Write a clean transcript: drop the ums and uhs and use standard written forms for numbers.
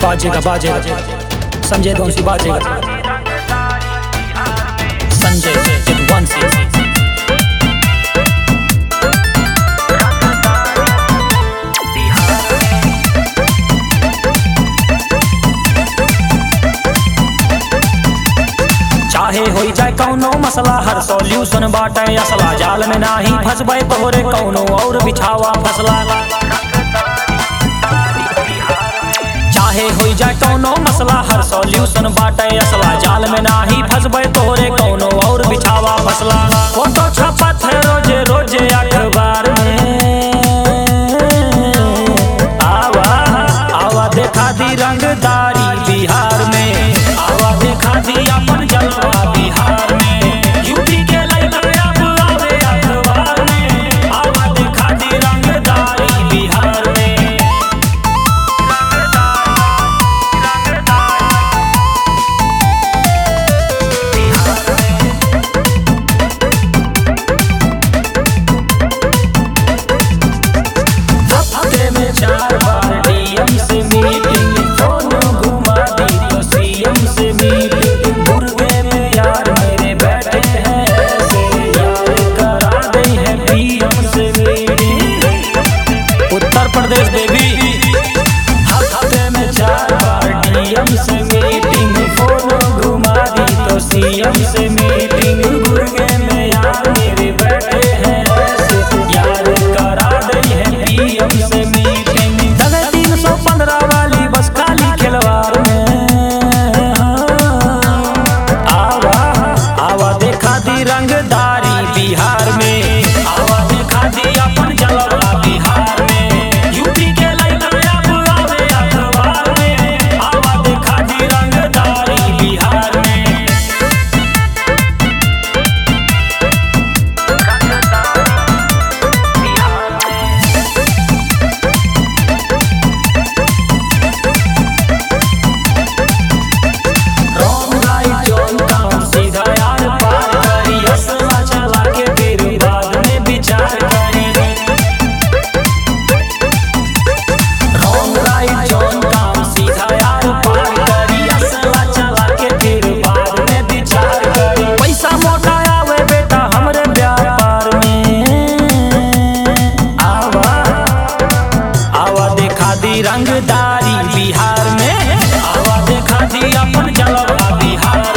बाजेगा बाजेगा संजय धोसी बाजेगा संजय यदुवंशी। चाहे होई जाए कौनो मसला हर सॉल्यूशन बाटे असला, जाल में नाही फंसबे तोहरे कौनो और बिछावा फसला। चाहे होई जाए कौनो मसला हर सॉल्यूशन बाटे असला, जाल में नाही फंसबे तोहरे कौनो और बिछावा फसला। फोटो छपत है रोजे रोजे अखबार में, आवा आवा देखा दी रंगदारी बिहार में, आवा देखा दी अपन जलवा बिहार में। यूपी के लइका अब आवे अखबार में, आवा देखा दी रंगदारी बिहार में। हफ्ते में 4 बार डीएम से मीटिंग, फोन घुमा दी तो सीएम से मीटिंग। गुर्गे में यार मेरे बैठे हैं ऐसे, यार करा दे है पीएम से मीटिंग। उत्तर प्रदेश बेबी हफ्ते में 4 बार डीएम से मीटिंग, फोन घुमा दी तो सीएम से मीटिंग। गुर्गे में यार मेरे बैठे हैं ऐसे, यार करा दे है पीएम से मीटिंग। 315 वाली बस खाली खिलवाड़ में, आवा आवा देखा दी रंगदारी बिहार में, आवा देखा दी अपन जलवा बिहार में। यूपी के लइका अब आवे अखबार में, आवा देखा दी रंगदारी बिहार में। रॉन्ग राइट जोन काम सीधा यार पार करी, असला चला के फिर बाद में विचार करी। रॉन्ग राइट जोन काम सीधा यार पार करी, असला चला के फिर बाद में विचार करी। पैसा मोटा आवे बेटा हमरे व्यापार में, आवा आवा देखा दी रंगदारी बिहार में, आवा देखा दी अपन जलवा बिहार